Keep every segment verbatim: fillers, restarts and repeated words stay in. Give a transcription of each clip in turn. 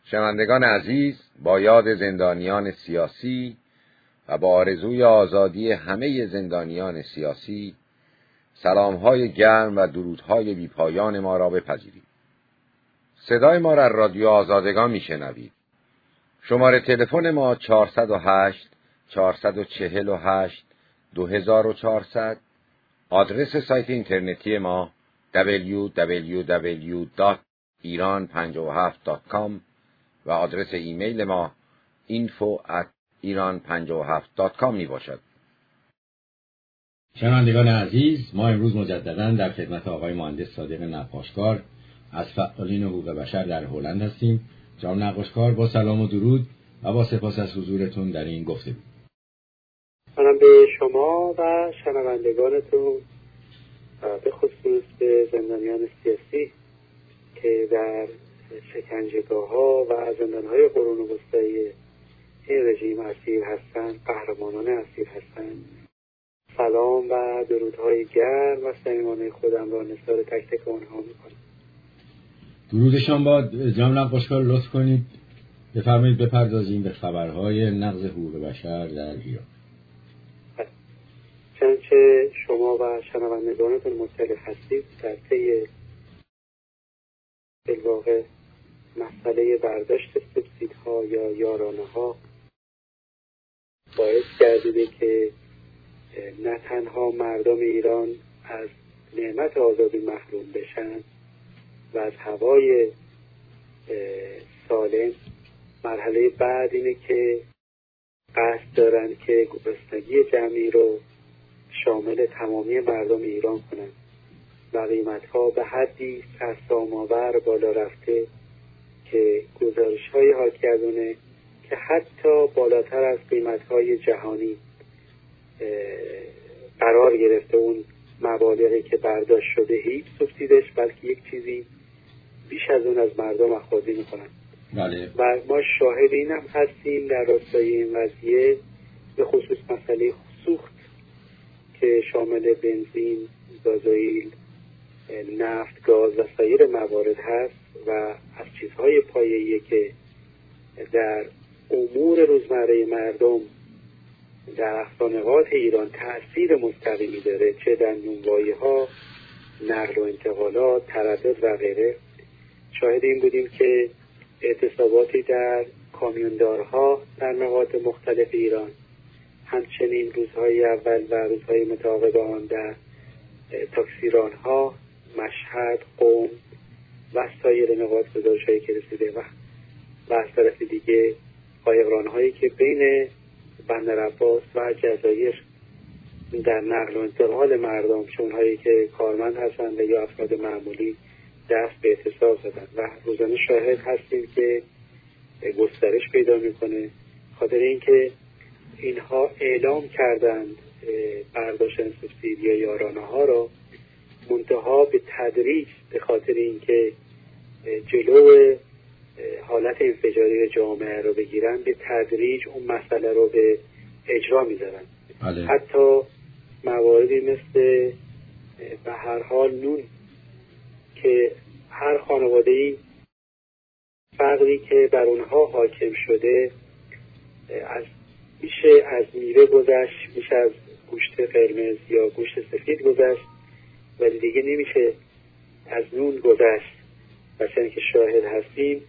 شنوندگان عزیز، با یاد زندانیان سیاسی و با آرزوی آزادی همه زندانیان سیاسی، سلام‌های گرم و درودهای بی‌پایان ما را بپذیرید. صدای ما را رادیو آزادگان میشنوید. شماره تلفن ما چهارصد و هشت چهارصد و چهل و هشت دو هزار و چهارصد، آدرس سایت اینترنتی ما دبلیو دبلیو دبلیو دات ایران پنجاه و هفت دات کام و آدرس ایمیل ما اینفو ات ایران پنجاه و هفت دات کام می باشد. شنوندگان عزیز، ما امروز مجددا در خدمت آقای مهندس صادق نقاشکار از فعالین حقوق بشر در هلند هستیم. جناب نقاشکار، با سلام و درود و با سپاس از حضورتون در این گفتگو. منم به شما و شنوندگانتون به خصوص به زندانیان سیاسی که در شکنجهگاه‌ها و زندان‌های قرون وسطایی این رژیم اسیر هستند، قهرمانان اسیر هستند، سلام و درودهای گرم و صمیمانه خودم را نثار تک تک آنها می‌کنم. درودشان باد. جناب نقاشکار، لطف کنید بفرمایید بپردازیم به خبرهای نقض حقوق بشر در ایران. چنانچه شما و شنوندگانتون مطلع هستید، در طی بالواقع مسئله برداشت سوبسیدها یا یارانه ها باعث گردیده که نه تنها مردم ایران از نعمت آزادی محروم بشن و از هوای سالم، مرحله بعد اینه که قصد دارن که گرسنگی جمعی رو شامل تمامی مردم ایران کنند و قیمت‌ها به حدی سرسام‌آور بالا رفته که گزارش‌های حاکی از اونه که حتی بالاتر از قیمت‌های جهانی قرار گرفته اون مبالغی که برداشت شده، هیچ سوبسیدش، بلکه یک چیزی بیش از اون از مردم اخاذی می‌کنن. بله. و ما شاهد این هم هستیم در راستای این قضیه، به خصوص مسئله سوخت که شامل بنزین، گازوئیل، نفت، گاز و سایر موارد هست و از چیزهای پایه‌ای که در امور روزمره مردم در اقصانقاط ایران تأثیر مستقیمی داره، چه در نونوایی‌ها، نقل و انتقالات، تردد و غیره. شاهد این بودیم که اعتصاباتی در کامیوندارها در نقاط مختلف ایران، همچنین روزهای اول و روزهای متعاقب آن در تاکسیرانها، مشهد، قم و سایر نقاط گزارش‌هایی که رسیده و و از طرف دیگه قایقران‌هایی که بین بندر عباس و جزایر در نقل و انتقال مردم، چونهایی که کارمند هستند یا افراد معمولی، دست به اعتصاب زدن و روزانه شاهد هستیم که گسترش پیدا میکنه، خاطر اینکه اینها اعلام کردند برداشت سوبسید یا یارانه ها را، منتها به تدریج به خاطر اینکه جلو حالت انفجاری جامعه رو بگیرن، به تدریج اون مسئله رو به اجرا میذارن. بله. حتی مواردی مثل به هر حال نون که هر خانواده‌ای فقری که بر اونها حاکم شده، از میشه از میوه گذشت، میشه از گوشت قرمز یا گوشت سفید گذشت، ولی دیگه نمیشه از نون گذشت. و چون که شاهد هستیم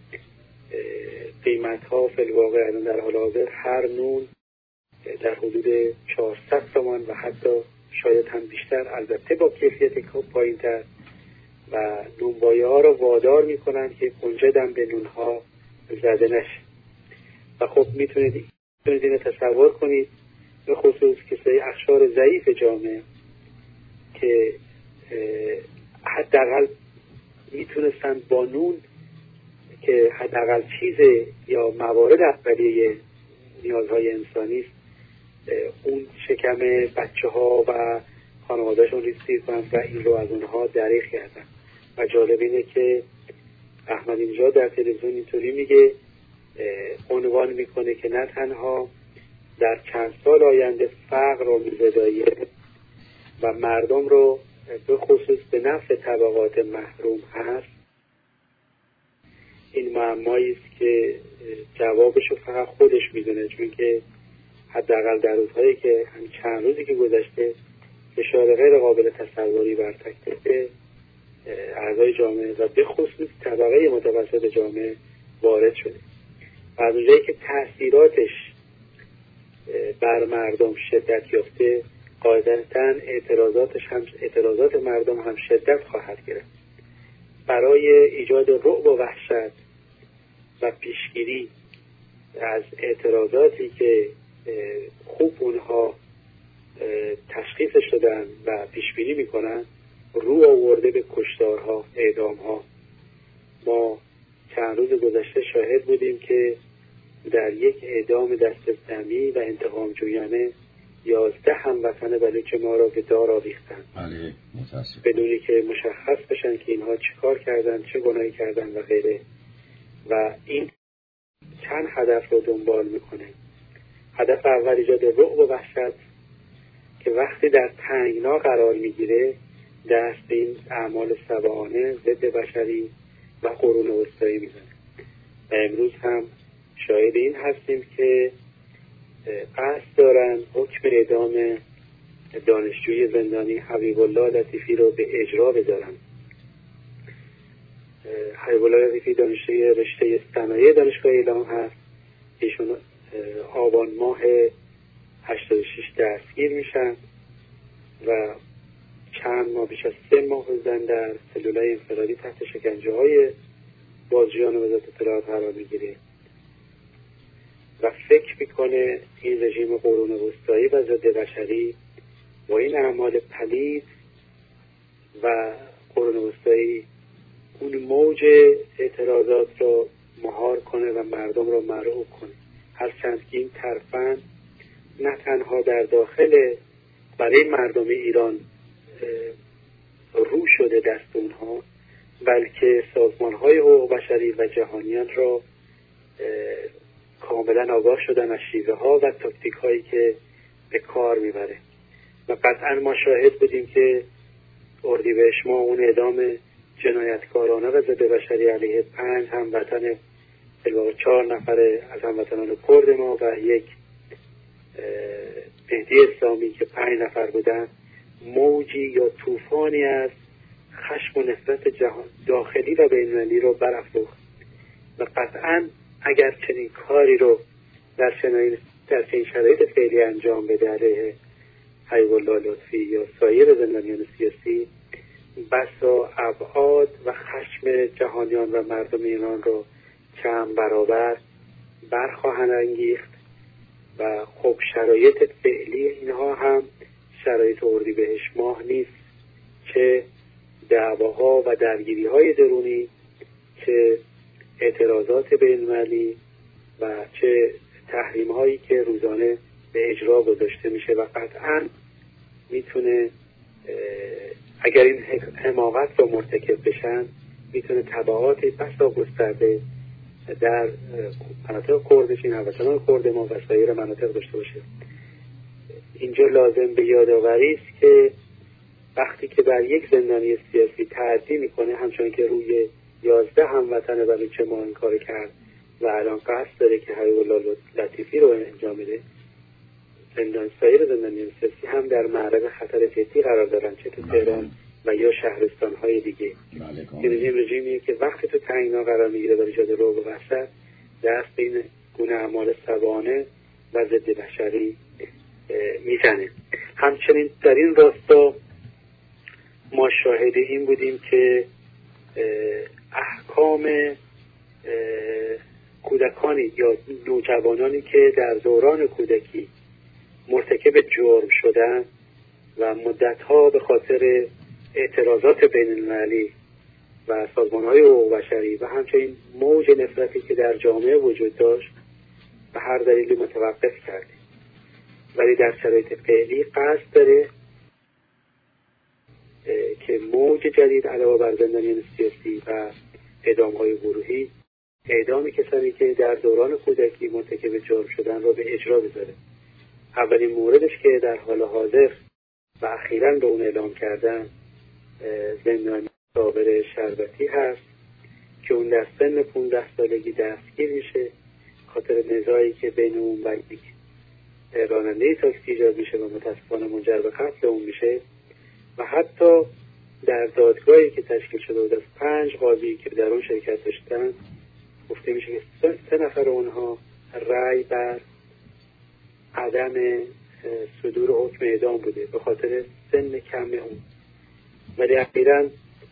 قیمت ها فی الواقع الان در حال حاضر هر نون در حدود چهارصد تومان و حتی شاید هم بیشتر، البته با کیفیت پایین تر، و نونوایی ها رو وادار میکنن که کنجدم به نون ها زده نشه. و خب میتونید میتونید اینو تصور کنید، به خصوص کسای اقشار ضعیف جامعه که حداقل میتونستن با نون که حداقل چیز یا موارد اولیه نیازهای انسانی است، اون شکم بچه ها و خانوادهشون ریز سیر کنند و این رو از اونها دریغ کردن. و جالب اینه که احمدی نژاد در تلویزیون اینطوری میگه، عنوان میکنه که نه تنها در چند سال آینده فقر رو میزدایه و مردم رو به خصوص به نفع طبقات محروم هست، این معمایی است که جوابشو فقط خودش میدونه، چون که حداقل در روزهایی که همین چند روزی که گذشته فشار غیر قابل تصوری بر تک تک اعضای جامعه و به خصوص طبقه متوسط جامعه وارد شده و از اونجایی که تأثیراتش بر مردم شدت یافته، قاعدتاً اعتراضاتش هم اعتراضات مردم هم شدت خواهد گرفت. برای ایجاد رعب و وحشت و پیشگیری از اعتراضاتی که خوب اونها تشخیصش دادن و پیشبینی میکنن، رو آورده به کشتارها، اعدامها. ما چند روز گذشته شاهد بودیم که در یک اعدام دست دمی و انتقام جویانه یازده هموطن بلوچ ما را به دار آویختند، بله متاسف، بدونی که مشخص بشن که اینها چه کار کردن، چه گناهی کردن و غیره. و این چند هدف رو دنبال میکنه. هدف اول ایجاد رعب و وحشت که وقتی در تنگنا قرار میگیره دست به این اعمال سبعانه ضد بشری و قرون وسطایی میزنه. و امروز هم شاهد این هستیم که قصد دارن حکم اعدام دانشجوی زندانی حبیب الله لطیفی رو به اجرا بذارن. حبیب الله لطیفی دانشجوی رشته صنایع دانشگاه ایلام هست. ایشون آبان ماه هشتاد و شش دستگیر میشن و چند ماه، بیش از سه ماه بودن در سلولای انفرادی تحت شکنجه های بازجویان وزارت اطلاعات قرار میگیره و فکر میکنه این رژیم قرون وسطایی و ضد بشری با این اعمال پلید و قرون وسطایی اون موج اعتراضات رو مهار کنه و مردم رو مرعوب کنه. هرچند که این ترفند نه تنها در داخل برای مردم ایران رو شده دست اونها، بلکه سازمان‌های حقوق بشری و جهانیان را کاملا آگاه شدن از شیوه ها و تاکتیک هایی که به کار میبره. و قطعا ما شاهد بودیم که اردیبهشت ماه اون اعدام جنایتکارانه و ضد بشری علیه پنج هموطن الواقع چهار نفر از هموطنان کرد ما و یک مهدی اسلامی که پنج نفر بودن، موجی یا طوفانی از خشم و نفرت جهان داخلی و بین‌المللی رو برافروخت. و قطعا اگر چنین کاری رو در چنین در چنین شرایط فعلی انجام بده علیه حبیب الله لطفی یا سایر زندانیان سیاسی، بسا ابعاد و خشم جهانیان و مردم ایران رو چند برابر برخواهند انگیخت. و خب شرایط فعلی اینها هم شرایط اردیبهشت ماه نیست، چه دعواها و درگیری‌های درونی، چه اعتراضات بین‌المللی و چه تحریم‌هایی که روزانه به اجرا گذاشته میشه. و قطعاً میتونه اگر این حماقت رو مرتکب بشن میتونه تبعات بسا گسترده در مناطق کردشین، هموطنان کرد ما و سایر مناطق داشته باشه. اینجا لازم به یادآوری است که وقتی که بر یک زندانی سیاسی تعدی میکنه، همچنان که روی یازده هموطن بلوچ ما این کار کرد و الان قصد داره که حبیب الله لطیفی رو انجام بده، زندان سایر زندانیان سیاسی هم در معرض خطر جدی قرار دارن، چه تو تهران و یا شهرستان‌های دیگه. این رژیم رژیمیه که وقتی تو تنگنا قرار میگیره برای ایجاد رعب و وحشت، دست به این گونه اعمال سبانه و ضد بشری میزنه. همچنین در این راستا ما شاهد این بودیم که احکام کودکانی یا نوجوانانی که در دوران کودکی مرتکب جرم شدن و مدتها به خاطر اعتراضات بین‌المللی و سازمان‌های حقوق بشری و همچنین موج نفرتی که در جامعه وجود داشت به هر دلیلی متوقف کردیم، ولی در شرایط فعلی قصد داره که موج جدید علاوه بر زندانیان سیاسی و اعدام‌های گروهی، اعدام کسانی که در دوران کودکی مرتکب جرم شدن را به اجرا بذاره. اولین موردش که در حال حاضر و اخیراً به اون اعلام کردن زندانی صابر شربتی هست که اون در سن پونزده سالگی دستگیر میشه خاطر نزاعی که بین اون و یک راننده تاکسی ایجاد میشه و متاسفانه منجر به قتل اون میشه. و حتی در دادگاهی که تشکیل شده بود از پنج قاضی که در اون شرکت داشتن گفته میشه که سه, سه نفر اونها رأی بر عدم صدور حکم اعدام بوده به خاطر سن کم اون. ولی اخیراً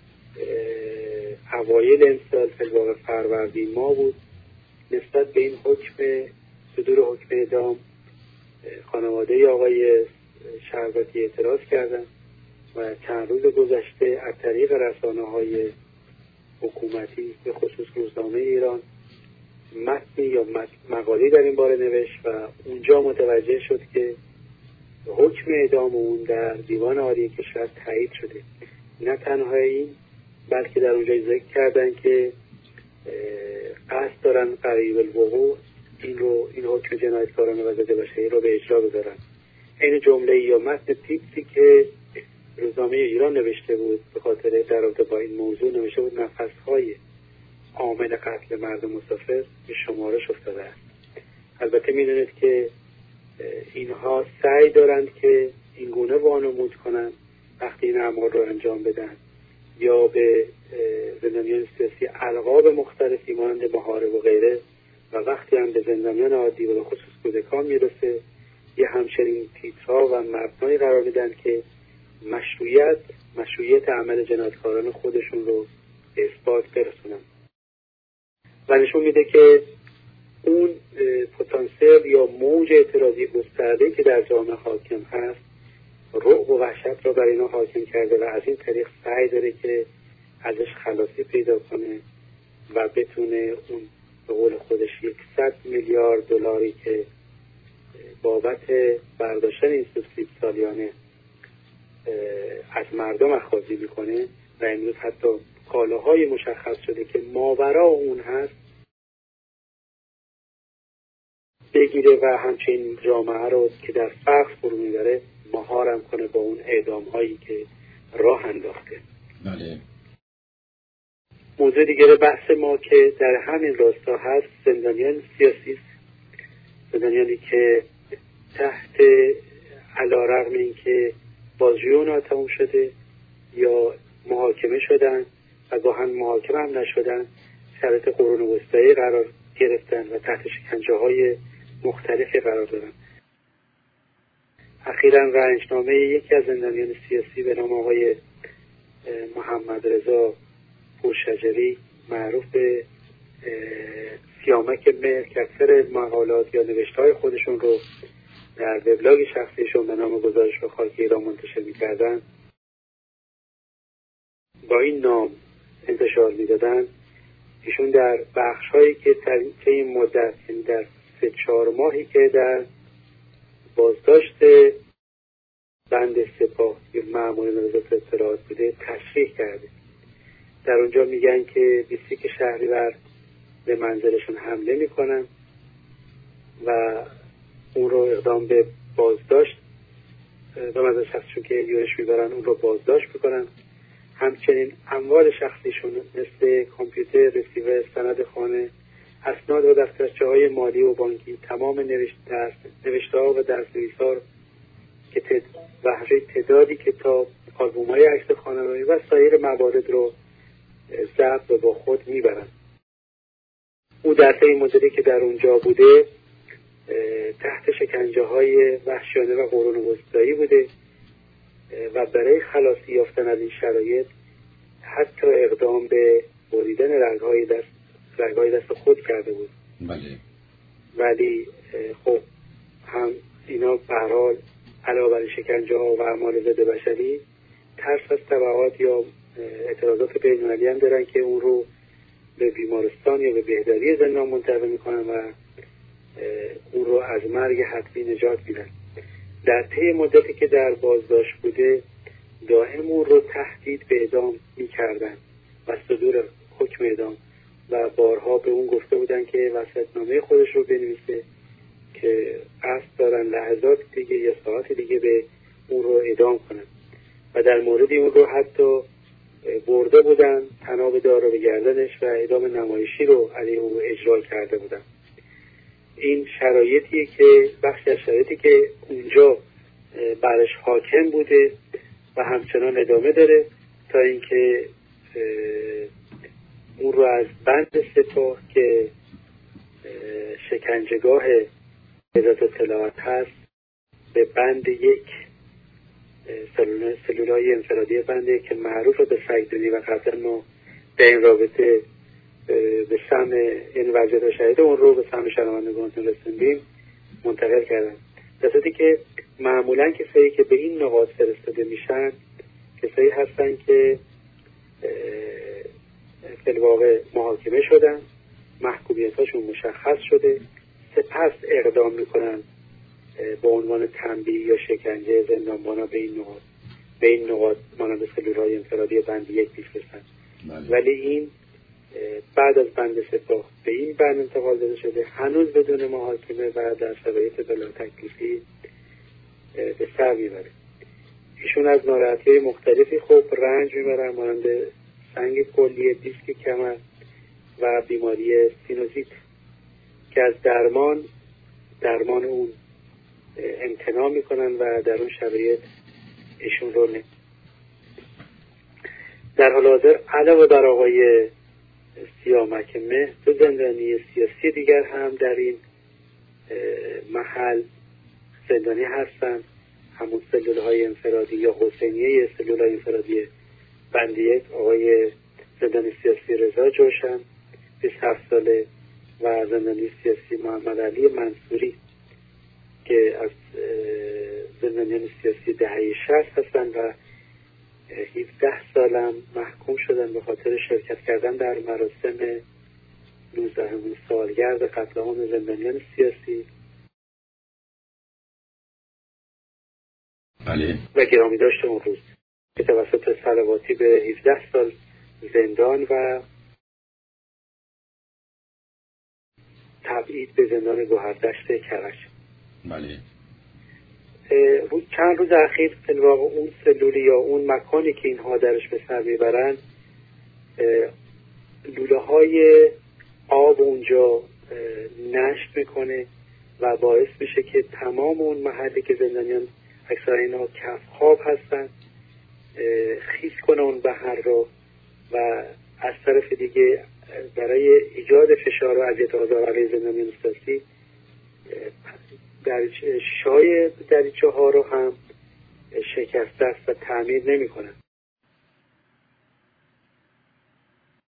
اوایل امسال فی‌الواقع فروردین ماه بود نسبت به این حکم صدور حکم اعدام خانواده آقای شربتی اعتراض کردن و چند روز گذشته از طریق رسانه‌های حکومتی به خصوص روزنامه ایران متنی یا مقاله در این باره نوشت و اونجا متوجه شد که حکم اعدام اون در دیوان عالی کشور تایید شده. نه تنها این بلکه در اونجا ذکر کردن که قصد دارن قریب الوقوع این رو این حکم جنایتکارانه و ضد بشری رو به اجرا بذارن. این جمله یا متن تیپسی که روزنامه ایران نوشته بود به خاطر در رابطه با این موضوع نوشته بود نفس‌های عامل قتل مرد مسافر به شمارش افتاده است. البته میدونید که اینها سعی دارند که این گونه وانمود کنند وقتی این اعمال رو انجام بدن یا به زندانیان سیاسی القاب مختلفی مانند محارب و غیره و وقتی هم به زندانیان عادی و به خصوص کودکان میرسه یه همچنین تیترها و مبنایی قرار میدن که مشروعیت مشروعیت عمل جنایتکاران خودشون رو به اثبات برسونن و نشون میده که اون پتانسیل یا موج اعتراضی گسترده که در جامعه حاکم هست رعب و وحشت را برای اینا حاکم کرده و از این طریق سعی داره که ازش خلاصی پیدا کنه و بتونه اون به قول خودش صد میلیارد دلاری که بابت برداشتن این سوبسید سالیانه از مردم اخاذی میکنه و امروز حتی کالاهای مشخص شده که ماورا اون هست بگیره و همچنین جامعه رو که در فقر فرو میبره مهارم کنه با اون اعدام هایی که راه انداخته. بله. موضوع دیگه بحث ما که در همین راستا هست زندانیان سیاسی، زندانیانی که تحت علیرغم این که بازجویی اونها تموم شده یا محاکمه شدن و گاهن محاکمه هم نشدن شرایط قرون وسطایی قرار گرفتن و تحت شکنجه های مختلفی قرار دارن. اخیراً رنجنامه یکی از زندانیان سیاسی به نام آقای محمد رضا پورشجری معروف به سیامک مهر که اکثر مقالات یا نوشته‌های خودشون رو در وبلاگ شخصیشون به نام گزارش به خاک ایران منتشر می‌کردن با این نام انتشار می‌دادن. ایشون در بخش‌هایی که در این مدت یعنی در سه چهار ماهی که در بازداشت بند سپاه یا مأمورین وزارت اطلاعات بوده تشریح کرده. در اونجا میگن که بیست و یک شهریور به منزلشون حمله میکنن و اون رو اقدام به بازداشت به منزل شخصشون که یورش میبرن اون رو بازداشت میکنن. همچنین اموال شخصیشون مثل کامپیوتر، رسیور، سند خانه، اسناد و دفترچه‌های مالی و بانکی، تمام نوشته‌ها و درس‌نویس‌ها که تد... وحشی تعدادی کتاب، آلبوم‌های عکس خانواده و سایر موارد رو ضبط و با خود میبرن. او در طی مدتی که در اونجا بوده تحت شکنجه‌های وحشیانه و قرون وسطایی بوده و برای خلاصی یافتن از این شرایط حتی اقدام به بریدن رگ‌های دست رگ‌های دست خود کرده بود. بله. ولی خب هم اینا به هر حال علاوه بر شکنجه‌ها و اعمال ضد بشری ترس از تبعات یا اعتراضات بین‌المللی هم دارن که اون رو به بیمارستان یا به بهداری زندان منتقل میکنن و اون رو از مرگ حتمی نجات میدن. در طی مدتی که در بازداشت بوده دائم اون رو تهدید به اعدام میکردن و صدور حکم اعدام و بارها به اون گفته بودن که وصیت‌نامه خودش رو بنویسه که قصد دارن لحظات دیگه یا ساعت دیگه به اون رو اعدام کنن و در مورد اون رو حتی برده بودن، طناب دار رو به گردنش و اعدام نمایشی رو علیه او اجرا کرده بودن. این شرایطیه که بخشی از شرایطی که اونجا برش حاکم بوده و همچنان ادامه داره تا اینکه اون رو از بند سپاه که شکنجهگاه وزارت اطلاعات هست به بند یک سلولای انفرادی بنده که معروف به سگدونی و قبلا ما به این رابطه به سهم یعنی وضعیت شهید اون رو به سهم شنوندگانتون رسوندیم منتقل کردن. در صورتی که معمولا کسایی که به این نقاط فرستاده میشن کسایی هستن که فی الواقع محاکمه شدن، محکومیتاشون مشخص شده، سپس اقدام میکنن با عنوان تنبیه یا شکنجه زندانبانا به این نقاط به این نقاط مانند سلولهای انفرادی بند یک میفرستن. ولی این بعد از بند سپاه به این بند انتقال داده شده، هنوز بدون محاکمه و در شرایط بلا تکلیفی به سر میبره. ایشون از ناراحتی‌های مختلفی خب رنج میبرن، مانند سنگ کلیه، دیسک کمر و بیماری سینوزیت که از درمان درمان اون امتناع میکنن و در اون شرایط ایشون رو نه. در حال حاضر علاوه بر آقای سیامک مهر دو زندانی سیاسی دیگر هم در این محل زندانی هستند، همون سلولهای انفرادی یا حسینیه سلولهای انفرادی بند یک آقای زندانی سیاسی رضا جوشن بیست و هفت ساله و زندانی سیاسی محمد علی منصوری که از زندانیان سیاسی دهه شصت هستند و هفده سالم محکوم شدن به خاطر شرکت کردن در مراسم نوزدهمین سالگرد قتل عام زندانیان سیاسی. بله. و گرامی داشته اون روز که توسط صلواتی به هفده سال زندان و تبعید به زندان گوهردشت کرج. بله. روز چند روز اخیر در واقع اون سلولی یا اون مکانی که اینها درش به سر میبرن لوله های آب اونجا نشت میکنه و باعث میشه که تمام اون محلی که زندانیان اکثر اینا کف خواب هستن خیس کنه اون بحر رو و از طرف دیگه برای ایجاد فشار و اذیت و آزار علیه زندانیان سیاسی دریچه های دریچه ها رو هم شکسته است و تعمیر نمی کنن.